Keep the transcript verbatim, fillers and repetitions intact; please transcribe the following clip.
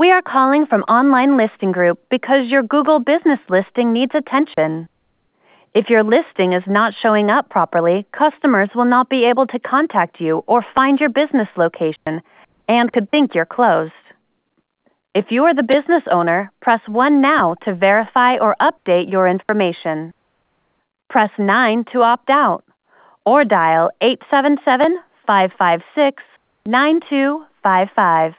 We are calling from Online Listing Group because your Google business listing needs attention. If your listing is not showing up properly, customers will not be able to contact you or find your business location and could think you're closed. If you are the business owner, press one now to verify or update your information. Press nine to opt out, or dial eight seven seven, five five six, nine two five five.